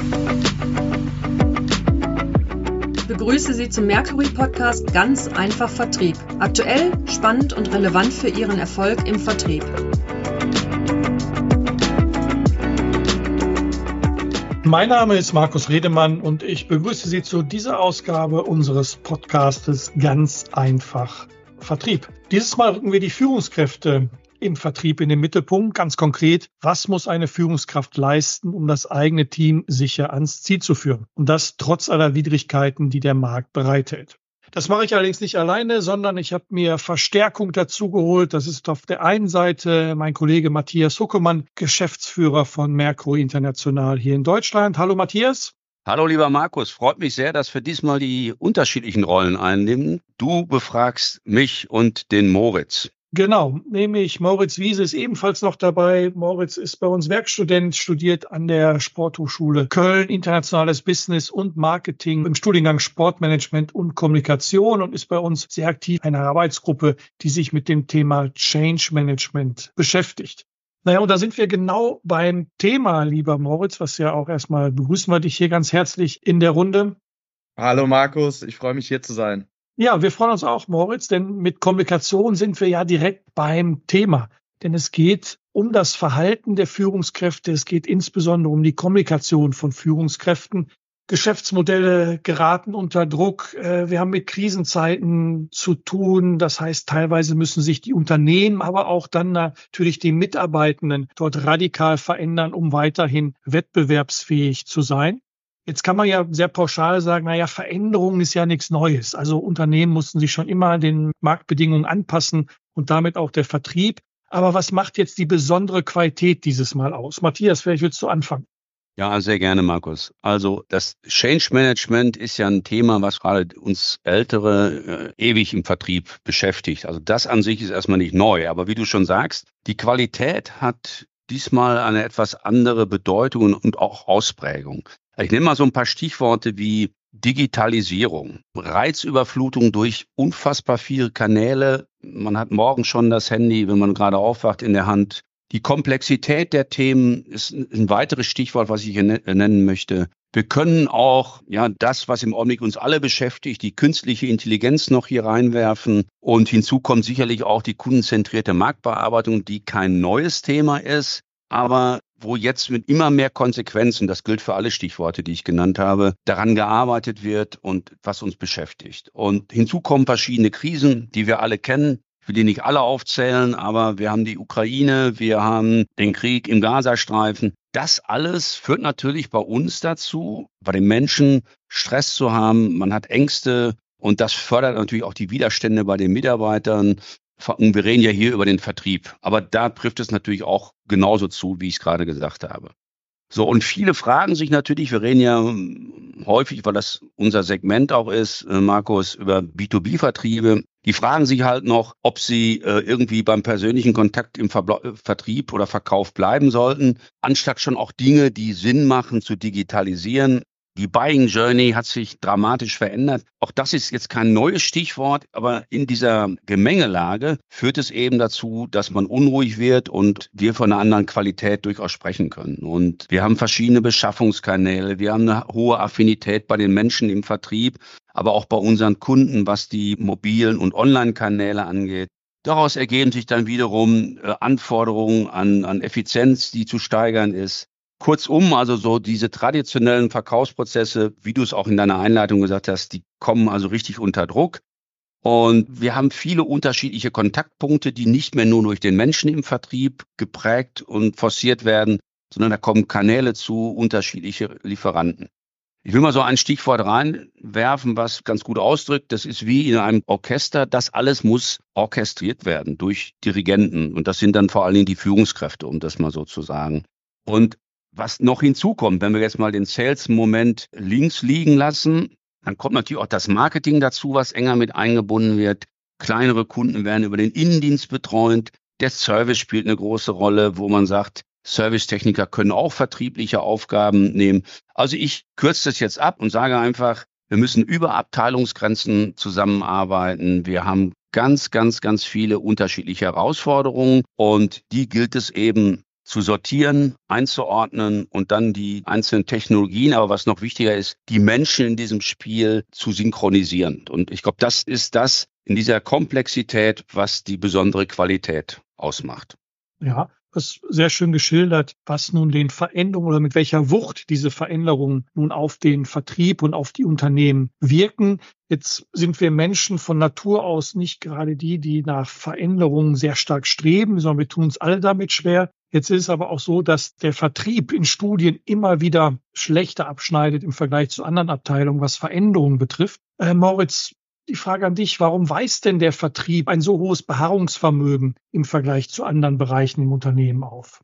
Ich begrüße Sie zum Mercury-Podcast Ganz einfach Vertrieb. Aktuell, spannend und relevant für Ihren Erfolg im Vertrieb. Mein Name ist Markus Redemann und ich begrüße Sie zu dieser Ausgabe unseres Podcastes Ganz einfach Vertrieb. Dieses Mal rücken wir die Führungskräfte im Vertrieb in den Mittelpunkt. Ganz konkret, was muss eine Führungskraft leisten, um das eigene Team sicher ans Ziel zu führen? Und das trotz aller Widrigkeiten, die der Markt bereithält. Das mache ich allerdings nicht alleine, sondern ich habe mir Verstärkung dazu geholt. Das ist auf der einen Seite mein Kollege Matthias Huckemann, Geschäftsführer von Mercury International hier in Deutschland. Hallo Matthias. Hallo lieber Markus, freut mich sehr, dass wir diesmal die unterschiedlichen Rollen einnehmen. Du befragst mich und den Moritz. Genau, nämlich Moritz Wiese ist ebenfalls noch dabei. Moritz ist bei uns Werkstudent, studiert an der Sporthochschule Köln, internationales Business und Marketing im Studiengang Sportmanagement und Kommunikation und ist bei uns sehr aktiv in einer Arbeitsgruppe, die sich mit dem Thema Change Management beschäftigt. Naja, und da sind wir genau beim Thema, lieber Moritz, was ja auch erstmal begrüßen wir dich hier ganz herzlich in der Runde. Hallo Markus, ich freue mich hier zu sein. Ja, wir freuen uns auch, Moritz, denn mit Kommunikation sind wir ja direkt beim Thema. Denn es geht um das Verhalten der Führungskräfte. Es geht insbesondere um die Kommunikation von Führungskräften. Geschäftsmodelle geraten unter Druck. Wir haben mit Krisenzeiten zu tun. Das heißt, teilweise müssen sich die Unternehmen, aber auch dann natürlich die Mitarbeitenden dort radikal verändern, um weiterhin wettbewerbsfähig zu sein. Jetzt kann man ja sehr pauschal sagen, Veränderung ist ja nichts Neues. Also Unternehmen mussten sich schon immer den Marktbedingungen anpassen und damit auch der Vertrieb. Aber was macht jetzt die besondere Qualität dieses Mal aus? Matthias, vielleicht willst du anfangen? Ja, sehr gerne, Markus. Also das Change Management ist ja ein Thema, was gerade uns Ältere ewig im Vertrieb beschäftigt. Also das an sich ist erstmal nicht neu. Aber wie du schon sagst, die Qualität hat diesmal eine etwas andere Bedeutung und auch Ausprägung. Ich nehme mal so ein paar Stichworte wie Digitalisierung, Reizüberflutung durch unfassbar viele Kanäle. Man hat morgen schon das Handy, wenn man gerade aufwacht, in der Hand. Die Komplexität der Themen ist ein weiteres Stichwort, was ich hier nennen möchte. Wir können auch das, was im Augenblick uns alle beschäftigt, die künstliche Intelligenz noch hier reinwerfen. Und hinzu kommt sicherlich auch die kundenzentrierte Marktbearbeitung, die kein neues Thema ist, aber wo jetzt mit immer mehr Konsequenzen, das gilt für alle Stichworte, die ich genannt habe, daran gearbeitet wird und was uns beschäftigt. Und hinzu kommen verschiedene Krisen, die wir alle kennen. Ich will die nicht alle aufzählen, aber wir haben die Ukraine, wir haben den Krieg im Gazastreifen. Das alles führt natürlich bei uns dazu, bei den Menschen Stress zu haben. Man hat Ängste und das fördert natürlich auch die Widerstände bei den Mitarbeitern. Und wir reden ja hier über den Vertrieb, aber da trifft es natürlich auch genauso zu, wie ich es gerade gesagt habe. So, und viele fragen sich natürlich, wir reden ja häufig, weil das unser Segment auch ist, Markus, über B2B-Vertriebe. Die fragen sich halt noch, ob sie irgendwie beim persönlichen Kontakt im Vertrieb oder Verkauf bleiben sollten, anstatt schon auch Dinge, die Sinn machen, zu digitalisieren. Die Buying Journey hat sich dramatisch verändert. Auch das ist jetzt kein neues Stichwort, aber in dieser Gemengelage führt es eben dazu, dass man unruhig wird und wir von einer anderen Qualität durchaus sprechen können. Und wir haben verschiedene Beschaffungskanäle, wir haben eine hohe Affinität bei den Menschen im Vertrieb, aber auch bei unseren Kunden, was die mobilen und Online-Kanäle angeht. Daraus ergeben sich dann wiederum Anforderungen an Effizienz, die zu steigern ist. Kurzum, also so diese traditionellen Verkaufsprozesse, wie du es auch in deiner Einleitung gesagt hast, die kommen also richtig unter Druck. Und wir haben viele unterschiedliche Kontaktpunkte, die nicht mehr nur durch den Menschen im Vertrieb geprägt und forciert werden, sondern da kommen Kanäle zu, unterschiedliche Lieferanten. Ich will mal so ein Stichwort reinwerfen, was ganz gut ausdrückt. Das ist wie in einem Orchester. Das alles muss orchestriert werden durch Dirigenten. Und das sind dann vor allen Dingen die Führungskräfte, um das mal so zu sagen. Und was noch hinzukommt, wenn wir jetzt mal den Sales-Moment links liegen lassen, dann kommt natürlich auch das Marketing dazu, was enger mit eingebunden wird. Kleinere Kunden werden über den Innendienst betreut. Der Service spielt eine große Rolle, wo man sagt, Servicetechniker können auch vertriebliche Aufgaben nehmen. Also ich kürze das jetzt ab und sage einfach, wir müssen über Abteilungsgrenzen zusammenarbeiten. Wir haben ganz viele unterschiedliche Herausforderungen und die gilt es eben zu sortieren, einzuordnen und dann die einzelnen Technologien, aber was noch wichtiger ist, die Menschen in diesem Spiel zu synchronisieren. Und ich glaube, das ist das in dieser Komplexität, was die besondere Qualität ausmacht. Ja, das ist sehr schön geschildert, was nun den Veränderungen oder mit welcher Wucht diese Veränderungen nun auf den Vertrieb und auf die Unternehmen wirken. Jetzt sind wir Menschen von Natur aus nicht gerade die nach Veränderungen sehr stark streben, sondern wir tun uns alle damit schwer. Jetzt ist es aber auch so, dass der Vertrieb in Studien immer wieder schlechter abschneidet im Vergleich zu anderen Abteilungen, was Veränderungen betrifft. Moritz, die Frage an dich, warum weist denn der Vertrieb ein so hohes Beharrungsvermögen im Vergleich zu anderen Bereichen im Unternehmen auf?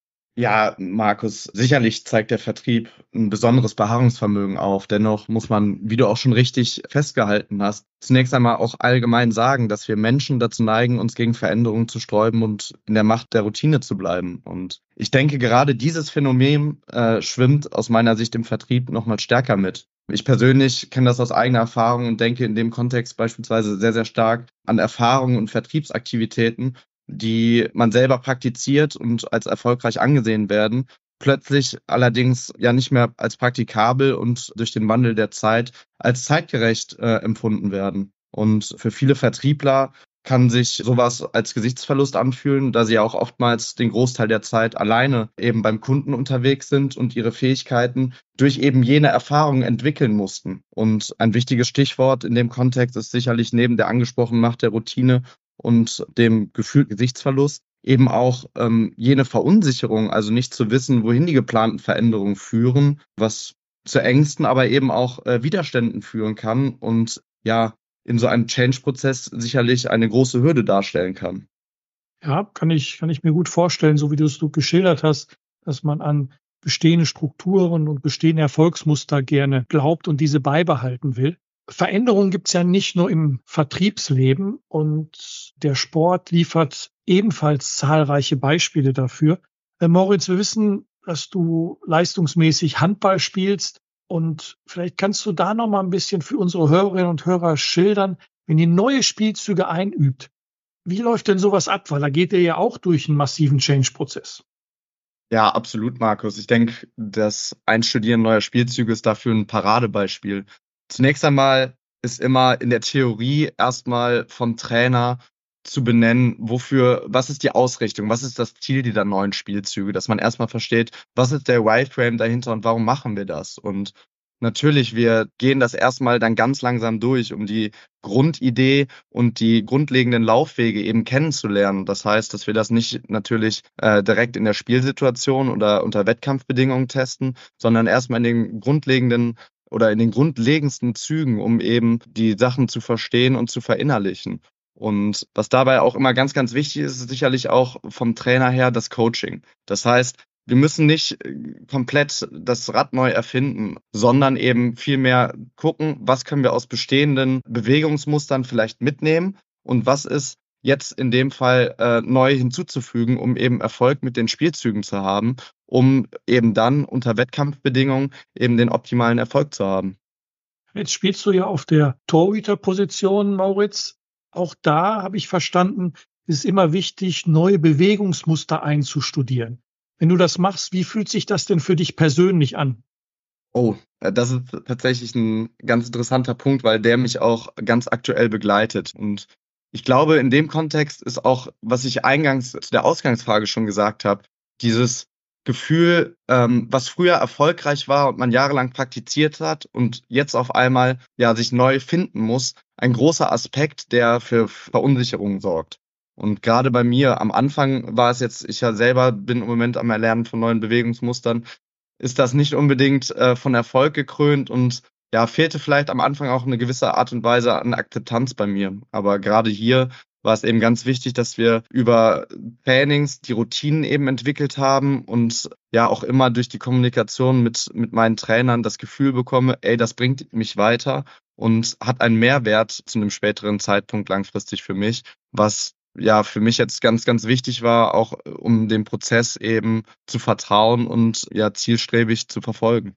Ja, Markus, sicherlich zeigt der Vertrieb ein besonderes Beharrungsvermögen auf. Dennoch muss man, wie du auch schon richtig festgehalten hast, zunächst einmal auch allgemein sagen, dass wir Menschen dazu neigen, uns gegen Veränderungen zu sträuben und in der Macht der Routine zu bleiben. Und ich denke, gerade dieses Phänomen schwimmt aus meiner Sicht im Vertrieb nochmal stärker mit. Ich persönlich kenne das aus eigener Erfahrung und denke in dem Kontext beispielsweise sehr, sehr stark an Erfahrungen und Vertriebsaktivitäten, die man selber praktiziert und als erfolgreich angesehen werden, plötzlich allerdings ja nicht mehr als praktikabel und durch den Wandel der Zeit als zeitgerecht empfunden werden. Und für viele Vertriebler kann sich sowas als Gesichtsverlust anfühlen, da sie ja auch oftmals den Großteil der Zeit alleine eben beim Kunden unterwegs sind und ihre Fähigkeiten durch eben jene Erfahrungen entwickeln mussten. Und ein wichtiges Stichwort in dem Kontext ist sicherlich neben der angesprochenen Macht der Routine und dem gefühlten Gesichtsverlust eben auch jene Verunsicherung, also nicht zu wissen, wohin die geplanten Veränderungen führen, was zu Ängsten, aber eben auch Widerständen führen kann und ja, in so einem Change-Prozess sicherlich eine große Hürde darstellen kann. Ja, kann ich mir gut vorstellen, so wie du es geschildert hast, dass man an bestehende Strukturen und bestehende Erfolgsmuster gerne glaubt und diese beibehalten will. Veränderungen gibt es ja nicht nur im Vertriebsleben und der Sport liefert ebenfalls zahlreiche Beispiele dafür. Moritz, wir wissen, dass du leistungsmäßig Handball spielst und vielleicht kannst du da noch mal ein bisschen für unsere Hörerinnen und Hörer schildern, wenn ihr neue Spielzüge einübt. Wie läuft denn sowas ab? Weil da geht ihr ja auch durch einen massiven Change-Prozess. Ja, absolut, Markus. Ich denke, das Einstudieren neuer Spielzüge ist dafür ein Paradebeispiel. Zunächst einmal ist immer in der Theorie erstmal vom Trainer zu benennen, was ist die Ausrichtung, was ist das Ziel dieser neuen Spielzüge, dass man erstmal versteht, was ist der Wireframe dahinter und warum machen wir das? Und natürlich, wir gehen das erstmal dann ganz langsam durch, um die Grundidee und die grundlegenden Laufwege eben kennenzulernen. Das heißt, dass wir das nicht natürlich direkt in der Spielsituation oder unter Wettkampfbedingungen testen, sondern erstmal in den grundlegenden oder in den grundlegendsten Zügen, um eben die Sachen zu verstehen und zu verinnerlichen. Und was dabei auch immer ganz, ganz wichtig ist, ist sicherlich auch vom Trainer her das Coaching. Das heißt, wir müssen nicht komplett das Rad neu erfinden, sondern eben vielmehr gucken, was können wir aus bestehenden Bewegungsmustern vielleicht mitnehmen und was ist jetzt in dem Fall neu hinzuzufügen, um eben Erfolg mit den Spielzügen zu haben, um eben dann unter Wettkampfbedingungen eben den optimalen Erfolg zu haben. Jetzt spielst du ja auf der Torhüterposition, Moritz. Auch da habe ich verstanden, ist es immer wichtig, neue Bewegungsmuster einzustudieren. Wenn du das machst, wie fühlt sich das denn für dich persönlich an? Oh, das ist tatsächlich ein ganz interessanter Punkt, weil der mich auch ganz aktuell begleitet. Und ich glaube, in dem Kontext ist auch, was ich eingangs zu der Ausgangsfrage schon gesagt habe, dieses Gefühl, was früher erfolgreich war und man jahrelang praktiziert hat und jetzt auf einmal ja sich neu finden muss, ein großer Aspekt, der für Verunsicherung sorgt. Und gerade bei mir am Anfang war es jetzt, ich ja selber bin im Moment am Erlernen von neuen Bewegungsmustern, ist das nicht unbedingt von Erfolg gekrönt und ja, fehlte vielleicht am Anfang auch eine gewisse Art und Weise an Akzeptanz bei mir. Aber gerade hier war es eben ganz wichtig, dass wir über Trainings die Routinen eben entwickelt haben und ja auch immer durch die Kommunikation mit meinen Trainern das Gefühl bekomme, ey, das bringt mich weiter und hat einen Mehrwert zu einem späteren Zeitpunkt langfristig für mich, was ja für mich jetzt ganz, ganz wichtig war, auch um dem Prozess eben zu vertrauen und ja zielstrebig zu verfolgen.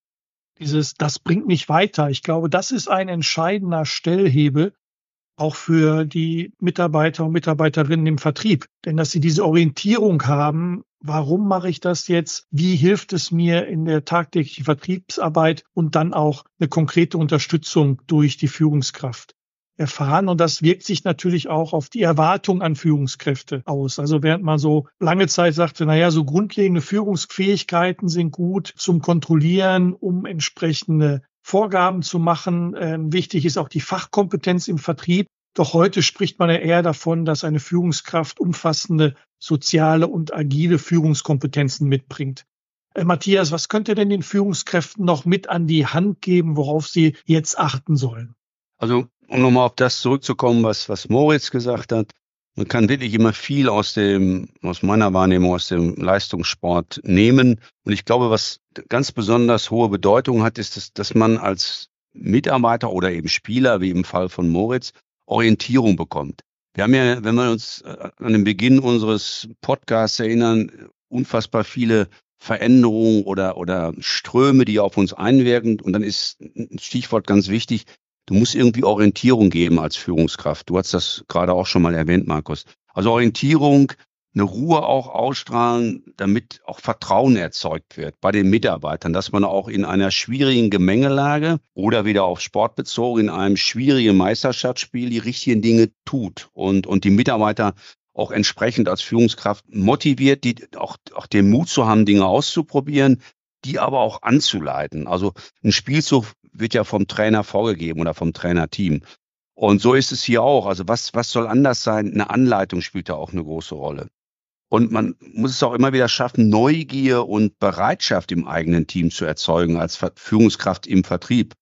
Das bringt mich weiter. Ich glaube, das ist ein entscheidender Stellhebel, auch für die Mitarbeiter und Mitarbeiterinnen im Vertrieb. Denn dass sie diese Orientierung haben, warum mache ich das jetzt? Wie hilft es mir in der tagtäglichen Vertriebsarbeit und dann auch eine konkrete Unterstützung durch die Führungskraft erfahren. Und das wirkt sich natürlich auch auf die Erwartung an Führungskräfte aus. Also während man so lange Zeit sagte, naja, so grundlegende Führungsfähigkeiten sind gut zum Kontrollieren, um entsprechende Vorgaben zu machen. Wichtig ist auch die Fachkompetenz im Vertrieb. Doch heute spricht man ja eher davon, dass eine Führungskraft umfassende soziale und agile Führungskompetenzen mitbringt. Matthias, was könnte denn den Führungskräften noch mit an die Hand geben, worauf sie jetzt achten sollen? Also, um nochmal auf das zurückzukommen, was Moritz gesagt hat, man kann wirklich immer viel aus meiner Wahrnehmung, aus dem Leistungssport nehmen. Und ich glaube, was ganz besonders hohe Bedeutung hat, ist, dass man als Mitarbeiter oder eben Spieler, wie im Fall von Moritz, Orientierung bekommt. Wir haben ja, wenn wir uns an den Beginn unseres Podcasts erinnern, unfassbar viele Veränderungen oder Ströme, die auf uns einwirken. Und dann ist ein Stichwort ganz wichtig: Du musst irgendwie Orientierung geben als Führungskraft. Du hast das gerade auch schon mal erwähnt, Markus. Also Orientierung, eine Ruhe auch ausstrahlen, damit auch Vertrauen erzeugt wird bei den Mitarbeitern, dass man auch in einer schwierigen Gemengelage oder wieder auf Sport bezogen, in einem schwierigen Meisterschaftsspiel die richtigen Dinge tut und die Mitarbeiter auch entsprechend als Führungskraft motiviert, die auch den Mut zu haben, Dinge auszuprobieren, die aber auch anzuleiten. Also ein Spielzug wird ja vom Trainer vorgegeben oder vom Trainerteam. Und so ist es hier auch. Also was soll anders sein? Eine Anleitung spielt da auch eine große Rolle. Und man muss es auch immer wieder schaffen, Neugier und Bereitschaft im eigenen Team zu erzeugen als Führungskraft im Vertrieb,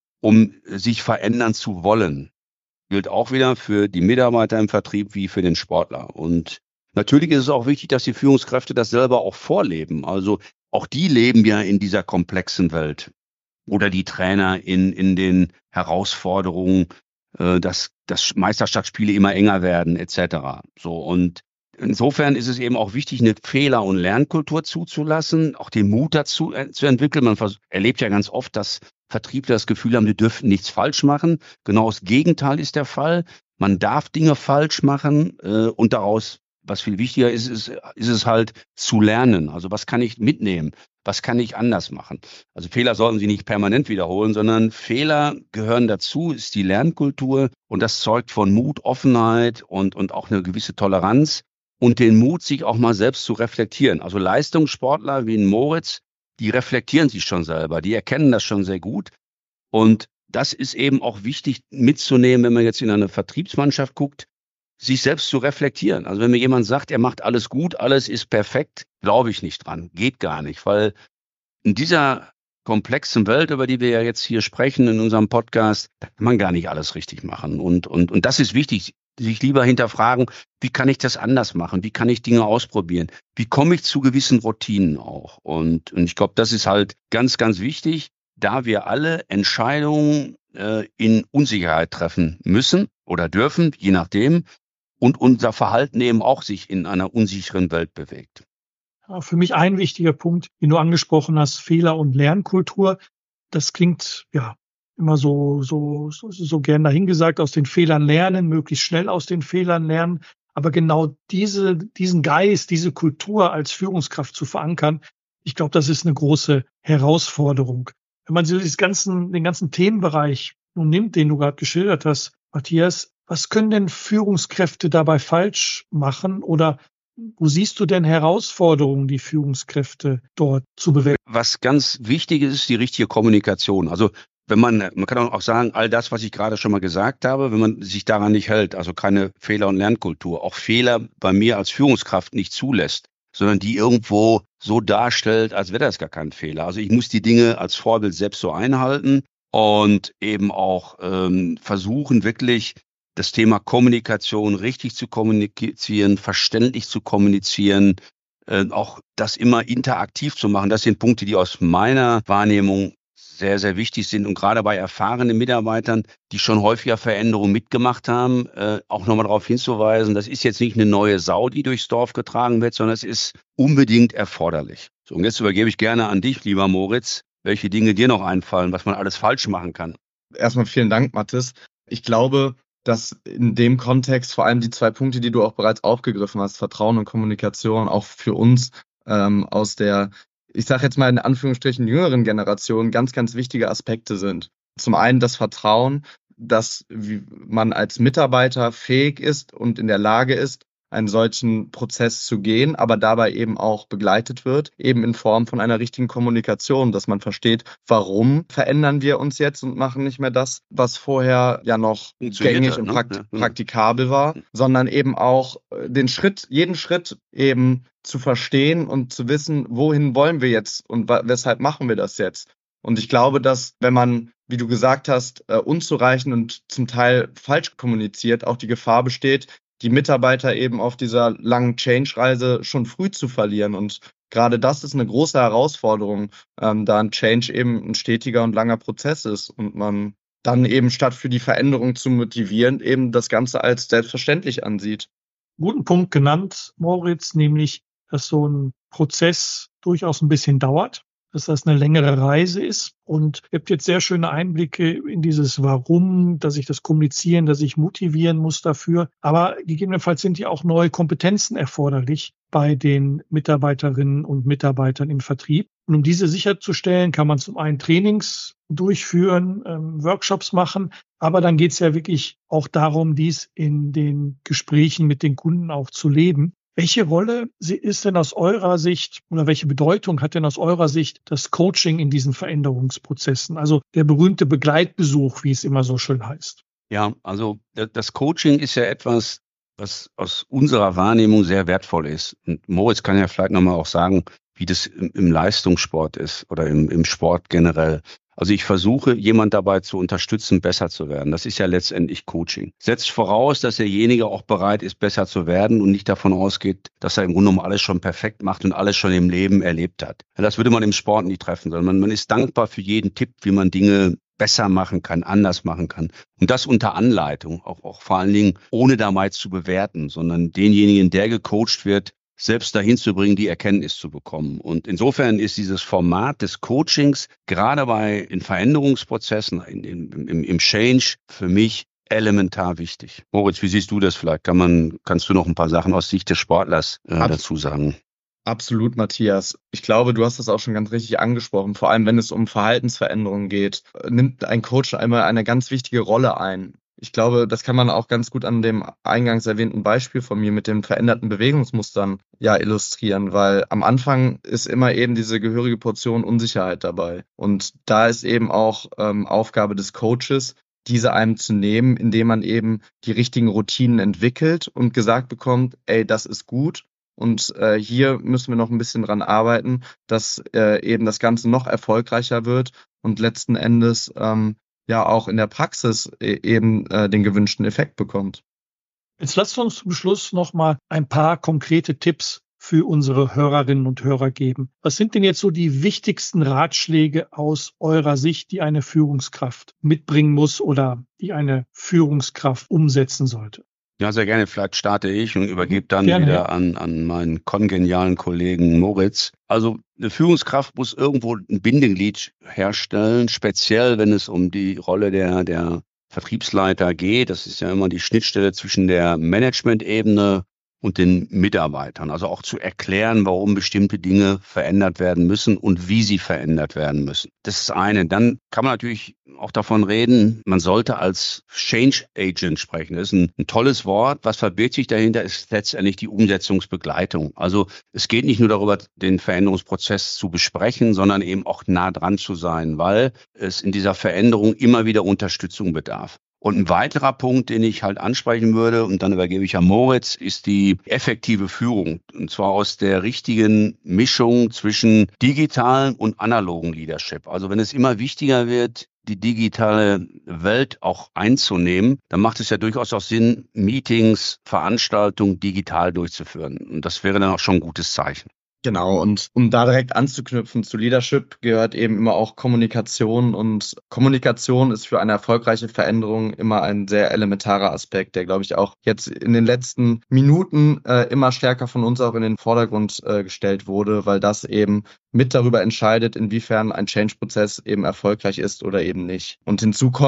um sich verändern zu wollen. Gilt auch wieder für die Mitarbeiter im Vertrieb wie für den Sportler. Und natürlich ist es auch wichtig, dass die Führungskräfte das selber auch vorleben. Also auch die leben ja in dieser komplexen Welt. Oder die Trainer in den Herausforderungen, dass Meisterschaftsspiele immer enger werden, etc. So, und insofern ist es eben auch wichtig, eine Fehler- und Lernkultur zuzulassen, auch den Mut dazu zu entwickeln. Man erlebt ja ganz oft, dass Vertriebler das Gefühl haben, die dürfen nichts falsch machen. Genau das Gegenteil ist der Fall. Man darf Dinge falsch machen und daraus, was viel wichtiger ist es halt zu lernen. Also was kann ich mitnehmen? Was kann ich anders machen? Also Fehler sollten Sie nicht permanent wiederholen, sondern Fehler gehören dazu, ist die Lernkultur, und das zeugt von Mut, Offenheit und auch eine gewisse Toleranz und den Mut, sich auch mal selbst zu reflektieren. Also Leistungssportler wie ein Moritz, die reflektieren sich schon selber, die erkennen das schon sehr gut. Und das ist eben auch wichtig mitzunehmen, wenn man jetzt in eine Vertriebsmannschaft guckt, sich selbst zu reflektieren. Also wenn mir jemand sagt, er macht alles gut, alles ist perfekt, glaube ich nicht dran. Geht gar nicht, weil in dieser komplexen Welt, über die wir ja jetzt hier sprechen in unserem Podcast, da kann man gar nicht alles richtig machen. Und das ist wichtig, sich lieber hinterfragen, wie kann ich das anders machen? Wie kann ich Dinge ausprobieren? Wie komme ich zu gewissen Routinen auch? Und ich glaube, das ist halt ganz, ganz wichtig, da wir alle Entscheidungen in Unsicherheit treffen müssen oder dürfen, je nachdem, und unser Verhalten eben auch sich in einer unsicheren Welt bewegt. Für mich ein wichtiger Punkt, den du angesprochen hast, Fehler- und Lernkultur. Das klingt ja immer so gern dahingesagt, aus den Fehlern lernen, möglichst schnell aus den Fehlern lernen. Aber genau diesen Geist, diese Kultur als Führungskraft zu verankern, ich glaube, das ist eine große Herausforderung. Wenn man so den ganzen Themenbereich nun nimmt, den du gerade geschildert hast, Matthias, was können denn Führungskräfte dabei falsch machen oder wo siehst du denn Herausforderungen, die Führungskräfte dort zu bewältigen? Was ganz wichtig ist die richtige Kommunikation. Also man kann auch sagen, all das, was ich gerade schon mal gesagt habe, wenn man sich daran nicht hält, also keine Fehler- und Lernkultur, auch Fehler bei mir als Führungskraft nicht zulässt, sondern die irgendwo so darstellt, als wäre das gar kein Fehler. Also ich muss die Dinge als Vorbild selbst so einhalten und eben auch versuchen, wirklich das Thema Kommunikation richtig zu kommunizieren, verständlich zu kommunizieren, auch das immer interaktiv zu machen. Das sind Punkte, die aus meiner Wahrnehmung sehr, sehr wichtig sind. Und gerade bei erfahrenen Mitarbeitern, die schon häufiger Veränderungen mitgemacht haben, auch nochmal darauf hinzuweisen, das ist jetzt nicht eine neue Sau, die durchs Dorf getragen wird, sondern es ist unbedingt erforderlich. So, und jetzt übergebe ich gerne an dich, lieber Moritz, welche Dinge dir noch einfallen, was man alles falsch machen kann. Erstmal vielen Dank, Mathis. Ich glaube, dass in dem Kontext vor allem die 2 Punkte, die du auch bereits aufgegriffen hast, Vertrauen und Kommunikation, auch für uns aus der, ich sage jetzt mal in Anführungsstrichen, jüngeren Generation ganz, ganz wichtige Aspekte sind. Zum einen das Vertrauen, dass man als Mitarbeiter fähig ist und in der Lage ist, einen solchen Prozess zu gehen, aber dabei eben auch begleitet wird, eben in Form von einer richtigen Kommunikation, dass man versteht, warum verändern wir uns jetzt und machen nicht mehr das, was vorher ja noch gängig und praktikabel war, sondern eben auch jeden Schritt eben zu verstehen und zu wissen, wohin wollen wir jetzt und weshalb machen wir das jetzt. Und ich glaube, dass wenn man, wie du gesagt hast, unzureichend und zum Teil falsch kommuniziert, auch die Gefahr besteht, die Mitarbeiter eben auf dieser langen Change-Reise schon früh zu verlieren. Und gerade das ist eine große Herausforderung, da ein Change eben ein stetiger und langer Prozess ist und man dann eben statt für die Veränderung zu motivieren, eben das Ganze als selbstverständlich ansieht. Guten Punkt genannt, Moritz, nämlich, dass so ein Prozess durchaus ein bisschen dauert, dass das eine längere Reise ist. Und ihr habt jetzt sehr schöne Einblicke in dieses Warum, dass ich das kommunizieren, dass ich motivieren muss dafür. Aber gegebenenfalls sind ja auch neue Kompetenzen erforderlich bei den Mitarbeiterinnen und Mitarbeitern im Vertrieb. Und um diese sicherzustellen, kann man zum einen Trainings durchführen, Workshops machen. Aber dann geht es ja wirklich auch darum, dies in den Gesprächen mit den Kunden auch zu leben. Welche Rolle ist denn aus eurer Sicht oder welche Bedeutung hat denn aus eurer Sicht das Coaching in diesen Veränderungsprozessen? Also der berühmte Begleitbesuch, wie es immer so schön heißt. Ja, also das Coaching ist ja etwas, was aus unserer Wahrnehmung sehr wertvoll ist. Und Moritz kann ja vielleicht nochmal auch sagen, wie das im Leistungssport ist oder im Sport generell. Also ich versuche, jemand dabei zu unterstützen, besser zu werden. Das ist ja letztendlich Coaching. Setzt voraus, dass derjenige auch bereit ist, besser zu werden und nicht davon ausgeht, dass er im Grunde genommen alles schon perfekt macht und alles schon im Leben erlebt hat. Das würde man im Sport nicht treffen, sondern man ist dankbar für jeden Tipp, wie man Dinge besser machen kann, anders machen kann. Und das unter Anleitung, auch vor allen Dingen ohne dabei zu bewerten, sondern denjenigen, der gecoacht wird, selbst dahin zu bringen, die Erkenntnis zu bekommen. Und insofern ist dieses Format des Coachings gerade bei den Veränderungsprozessen, im Change für mich elementar wichtig. Moritz, wie siehst du das vielleicht? Kannst du noch ein paar Sachen aus Sicht des Sportlers dazu sagen? Absolut, Matthias. Ich glaube, du hast das auch schon ganz richtig angesprochen. Vor allem, wenn es um Verhaltensveränderungen geht, nimmt ein Coach einmal eine ganz wichtige Rolle ein. Ich glaube, das kann man auch ganz gut an dem eingangs erwähnten Beispiel von mir mit den veränderten Bewegungsmustern ja illustrieren, weil am Anfang ist immer eben diese gehörige Portion Unsicherheit dabei. Und da ist eben auch Aufgabe des Coaches, diese einem zu nehmen, indem man eben die richtigen Routinen entwickelt und gesagt bekommt, ey, das ist gut. Und hier müssen wir noch ein bisschen dran arbeiten, dass eben das Ganze noch erfolgreicher wird und letzten Endes ja auch in der Praxis eben den gewünschten Effekt bekommt. Jetzt lasst uns zum Schluss noch mal ein paar konkrete Tipps für unsere Hörerinnen und Hörer geben. Was sind denn jetzt so die wichtigsten Ratschläge aus eurer Sicht, die eine Führungskraft mitbringen muss oder die eine Führungskraft umsetzen sollte? Ja, sehr gerne. Vielleicht starte ich und übergebe dann wieder an meinen kongenialen Kollegen Moritz. Also eine Führungskraft muss irgendwo ein Bindeglied herstellen, speziell wenn es um die Rolle der Vertriebsleiter geht. Das ist ja immer die Schnittstelle zwischen der Management-Ebene und den Mitarbeitern. Also auch zu erklären, warum bestimmte Dinge verändert werden müssen und wie sie verändert werden müssen. Das ist eine. Dann kann man natürlich auch davon reden, man sollte als Change Agent sprechen. Das ist ein tolles Wort. Was verbirgt sich dahinter, ist letztendlich die Umsetzungsbegleitung. Also es geht nicht nur darüber, den Veränderungsprozess zu besprechen, sondern eben auch nah dran zu sein, weil es in dieser Veränderung immer wieder Unterstützung bedarf. Und ein weiterer Punkt, den ich halt ansprechen würde, und dann übergebe ich an Moritz, ist die effektive Führung. Und zwar aus der richtigen Mischung zwischen digitalen und analogen Leadership. Also wenn es immer wichtiger wird, die digitale Welt auch einzunehmen, dann macht es ja durchaus auch Sinn, Meetings, Veranstaltungen digital durchzuführen. Und das wäre dann auch schon ein gutes Zeichen. Genau, und um da direkt anzuknüpfen, zu Leadership gehört eben immer auch Kommunikation. Und Kommunikation ist für eine erfolgreiche Veränderung immer ein sehr elementarer Aspekt, der, glaube ich, auch jetzt in den letzten Minuten immer stärker von uns auch in den Vordergrund gestellt wurde, weil das eben mit darüber entscheidet, inwiefern ein Change-Prozess eben erfolgreich ist oder eben nicht. Und hinzu kommt,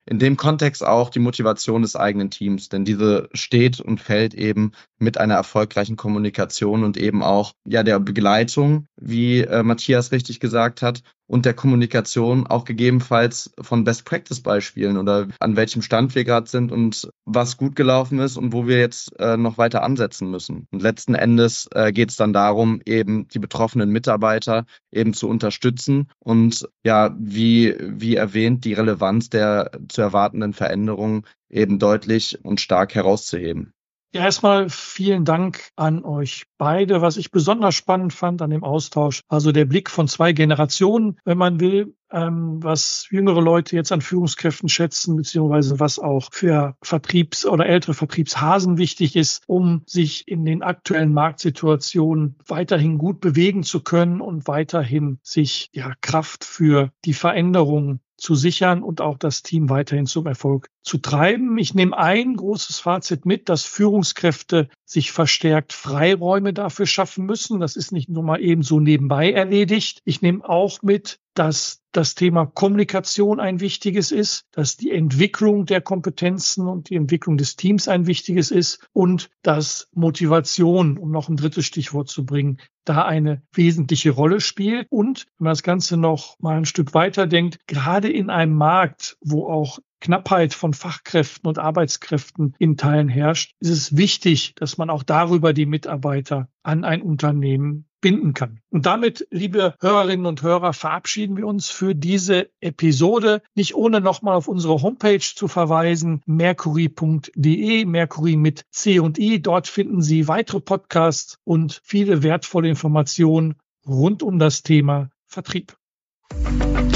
in dem Kontext auch die Motivation des eigenen Teams, denn diese steht und fällt eben mit einer erfolgreichen Kommunikation und eben auch der Begleitung, wie Matthias richtig gesagt hat, und der Kommunikation auch gegebenenfalls von Best-Practice-Beispielen oder an welchem Stand wir gerade sind und was gut gelaufen ist und wo wir jetzt noch weiter ansetzen müssen. Und letzten Endes geht es dann darum, eben die betroffenen Mitarbeiter eben zu unterstützen und wie erwähnt, die Relevanz der zu erwartenden Veränderungen eben deutlich und stark herauszuheben. Ja, erstmal vielen Dank an euch beide. Was ich besonders spannend fand an dem Austausch, also der Blick von 2 Generationen, wenn man will, was jüngere Leute jetzt an Führungskräften schätzen, beziehungsweise was auch für oder ältere Vertriebshasen wichtig ist, um sich in den aktuellen Marktsituationen weiterhin gut bewegen zu können und weiterhin sich Kraft für die Veränderung zu sichern und auch das Team weiterhin zum Erfolg zu treiben. Ich nehme ein großes Fazit mit, dass Führungskräfte sich verstärkt Freiräume dafür schaffen müssen. Das ist nicht nur mal eben so nebenbei erledigt. Ich nehme auch mit, dass das Thema Kommunikation ein wichtiges ist, dass die Entwicklung der Kompetenzen und die Entwicklung des Teams ein wichtiges ist und dass Motivation, um noch ein drittes Stichwort zu bringen, da eine wesentliche Rolle spielt. Und wenn man das Ganze noch mal ein Stück weiter denkt, gerade in einem Markt, wo auch Knappheit von Fachkräften und Arbeitskräften in Teilen herrscht, ist es wichtig, dass man auch darüber die Mitarbeiter an ein Unternehmen binden kann. Und damit, liebe Hörerinnen und Hörer, verabschieden wir uns für diese Episode. Nicht ohne nochmal auf unsere Homepage zu verweisen, mercury.de, Mercury mit C und I. Dort finden Sie weitere Podcasts und viele wertvolle Informationen rund um das Thema Vertrieb.